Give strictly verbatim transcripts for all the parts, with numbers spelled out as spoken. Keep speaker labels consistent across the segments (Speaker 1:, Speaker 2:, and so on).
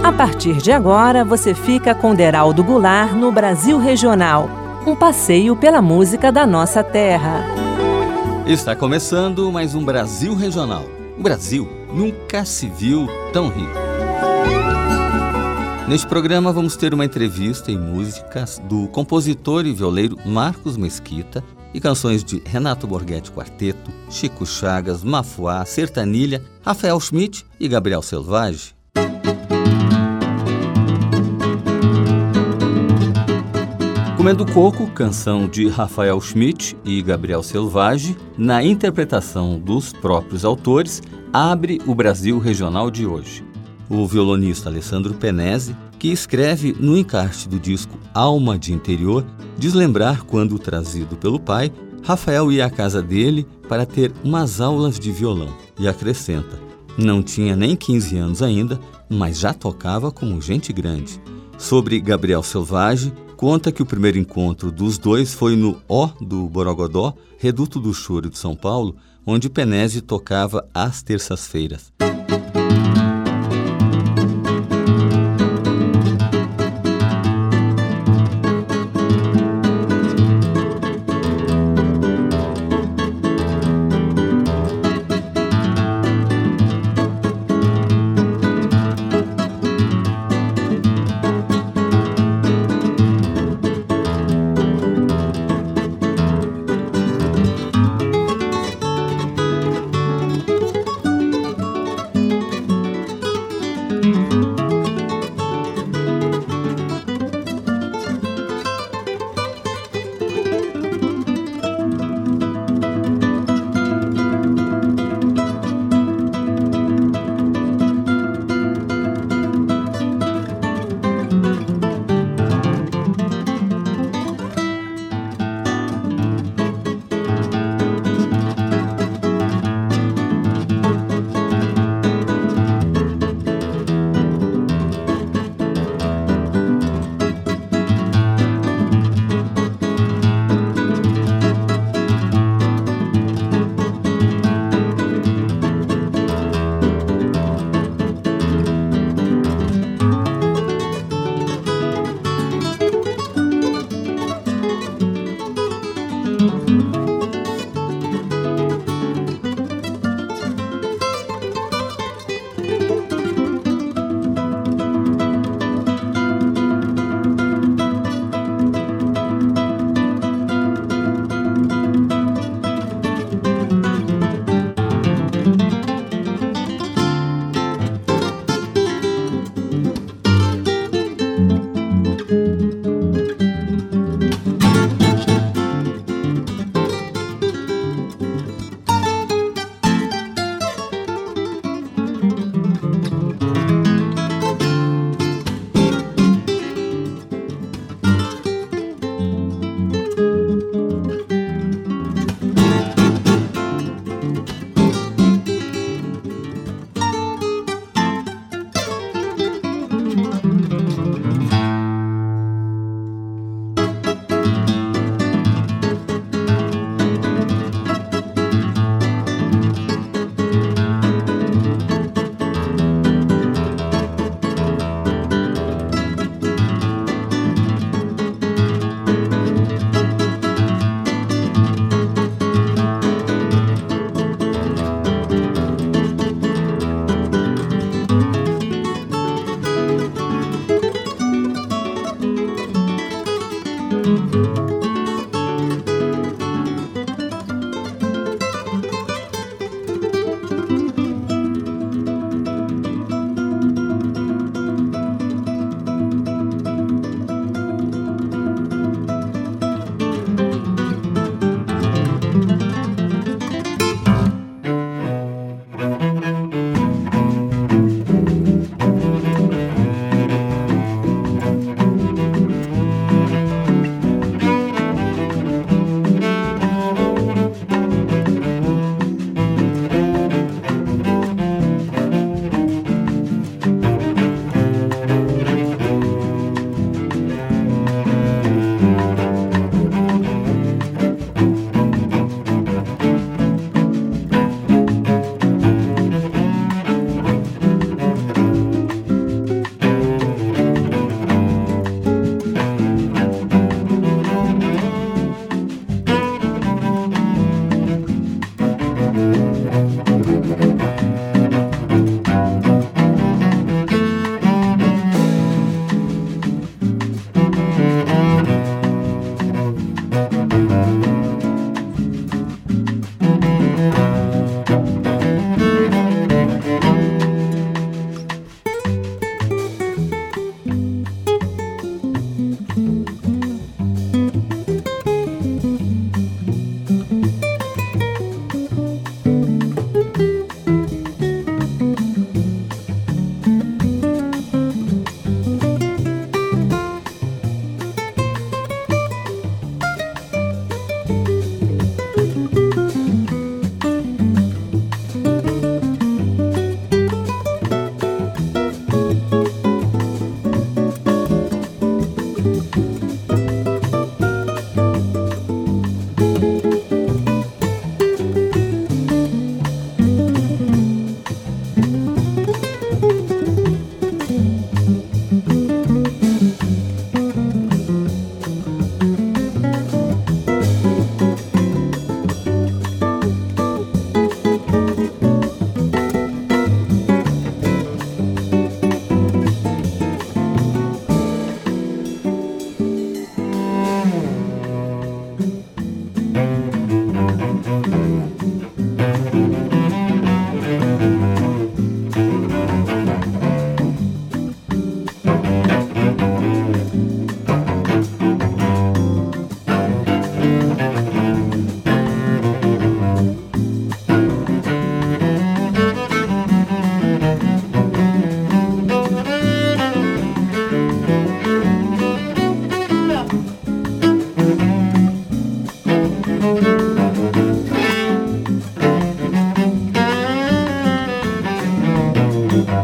Speaker 1: A partir de agora, você fica com Deraldo Goulart no Brasil Regional, um passeio pela música da nossa terra.
Speaker 2: Está começando mais um Brasil Regional. O Brasil nunca se viu tão rico. Neste programa vamos ter uma entrevista e músicas do compositor e violeiro Marcos Mesquita e canções de Renato Borghetti Quarteto, Chico Chagas, Mafuá, Sertanilha, Rafael Schmidt e Gabriel Selvagem. Comendo Coco, canção de Rafael Schmidt e Gabriel Selvagem, na interpretação dos próprios autores, abre o Brasil Regional de hoje. O violonista Alessandro Penese, que escreve no encarte do disco Alma de Interior, diz lembrar quando, trazido pelo pai, Rafael ia à casa dele para ter umas aulas de violão. E acrescenta, não tinha nem quinze anos ainda, mas já tocava como gente grande. Sobre Gabriel Selvagem, conta que o primeiro encontro dos dois foi no Ó do Borogodó, Reduto do Choro de São Paulo, onde Penese tocava às terças-feiras.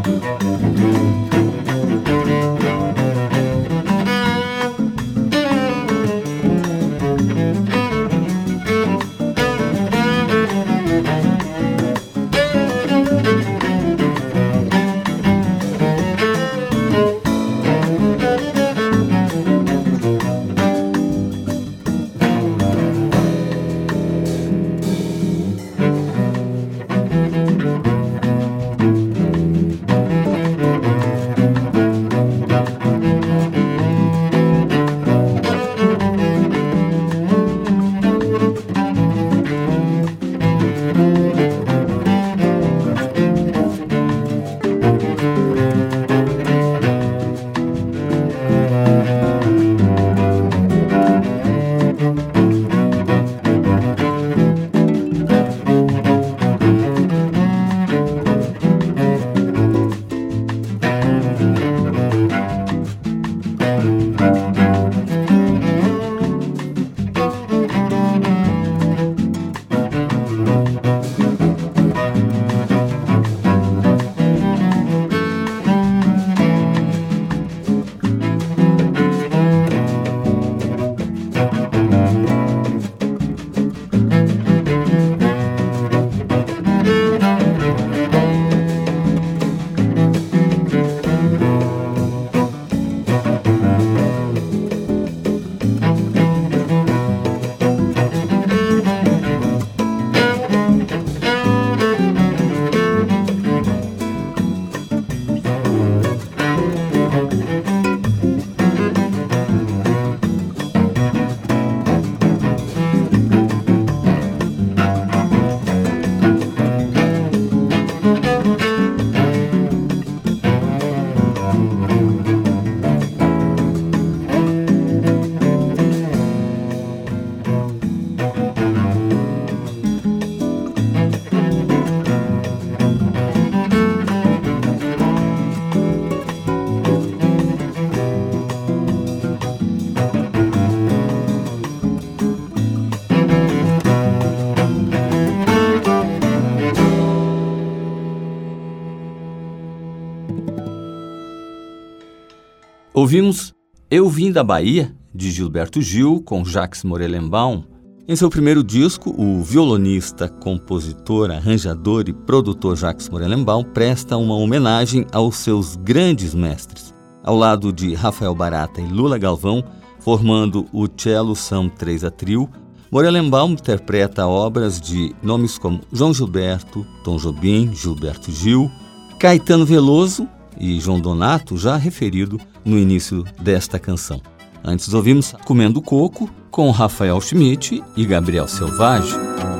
Speaker 2: Ouvimos Eu Vim da Bahia, de Gilberto Gil, com Jacques Morelenbaum. Em seu primeiro disco, o violonista, compositor, arranjador e produtor Jacques Morelenbaum presta uma homenagem aos seus grandes mestres. Ao lado de Rafael Barata e Lula Galvão, formando o Cello São Três a Trio, Morelenbaum interpreta obras de nomes como João Gilberto, Tom Jobim, Gilberto Gil, Caetano Veloso e João Donato, já referido no início desta canção. Antes ouvimos Comendo Coco, com Rafael Schmitt e Gabriel Selvagem.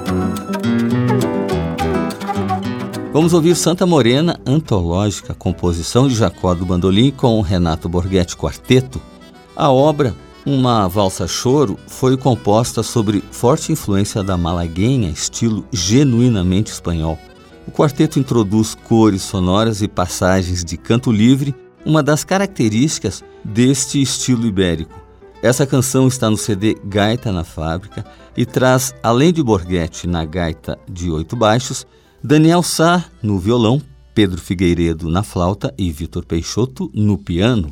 Speaker 2: Vamos ouvir Santa Morena, antológica, composição de Jacó do Bandolim com Renato Borghetti Quarteto. A obra, uma valsa-choro, foi composta sobre forte influência da malagueña, estilo genuinamente espanhol. O quarteto introduz cores sonoras e passagens de canto livre, uma das características deste estilo ibérico. Essa canção está no C D Gaita na Fábrica e traz, além de Borghetti na gaita de oito baixos, Daniel Sá no violão, Pedro Figueiredo na flauta e Vitor Peixoto no piano.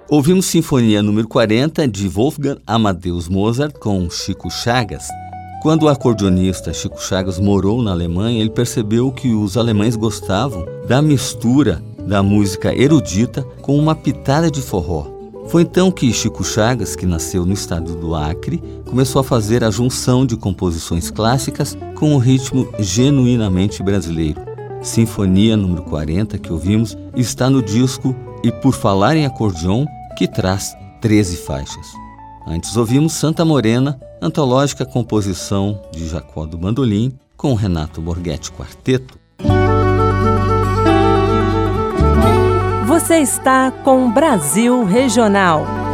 Speaker 2: Ouvimos Sinfonia número quarenta de Wolfgang Amadeus Mozart com Chico Chagas. Quando o acordeonista Chico Chagas morou na Alemanha, ele percebeu que os alemães gostavam da mistura da música erudita com uma pitada de forró. Foi então que Chico Chagas, que nasceu no estado do Acre, começou a fazer a junção de composições clássicas com um ritmo genuinamente brasileiro. Sinfonia número quarenta, que ouvimos, está no disco E Por Falar em Acordeon, que traz treze faixas. Antes ouvimos Santa Morena, antológica composição de Jacó do Bandolim, com Renato Borghetti Quarteto.
Speaker 1: Você está com Brasil Regional.